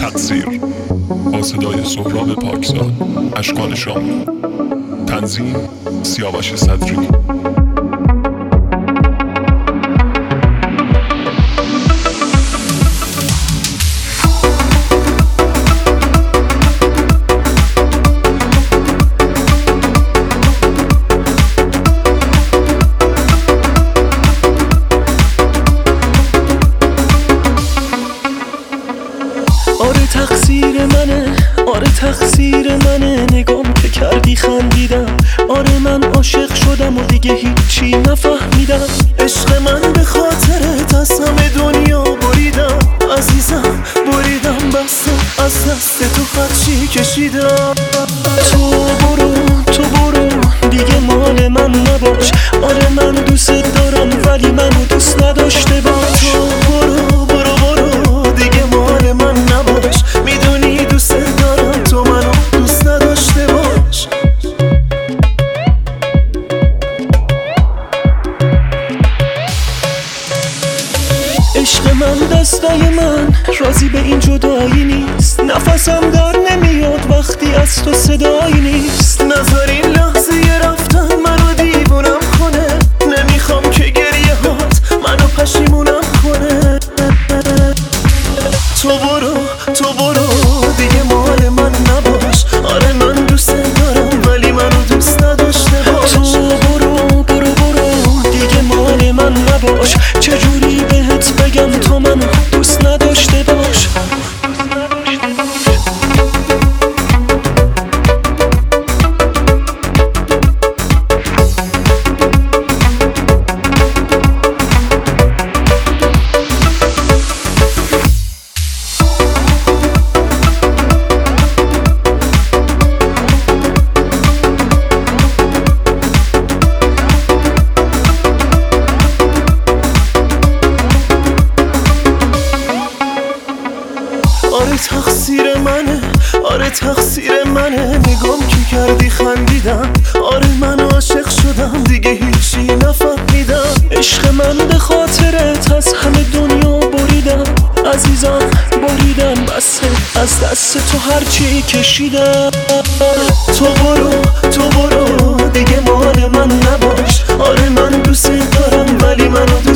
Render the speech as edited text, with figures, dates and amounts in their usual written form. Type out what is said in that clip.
تقصیر با صدای سهراب پاکزاد، اشکان شاملو. تنظیم سیاوش صدری. تقصیر منه نگام که کردی خندیدم. آره من عاشق شدم و دیگه هیچی نفهمیدم. عشق من به خاطرت از همه دنیا بریدم عزیزم، بریدم بسته از دست تو خدشی کشیدم. تو برو دیگه مال من نباش. آره من دوست دارم ولی منو دوست نداشته باش. تو برو دیگه مال من نباش. میدونی دوست دارم تو منو دوست نداشته باش. عشق من دستای من راضی به این جدایی نیست. نفسم در نمیاد وقتی از تو صدایی نیست. نذار این لحظه رفتن منو دیوونم کنه. نمیخوام که گریه هات منو پشیمونم کنه. تو برو دیگه مال من نباش. آره من دوست دارم ولی منو دوست نداشته باش. تو برو دیگه مال من نباش. چجوری بهت بگم تو منو دوست نداشته باش. آره تقصیر منه نگام که کردی خندیدم. آره من عاشق شدم دیگه هیچی نفهمیدم. عشق من به خاطرت از همه دنیا بریدم عزیزم، بریدم بسه از دست تو هرچی کشیدم. تو برو دیگه مال من نباش. آره من دوست دارم ولی منو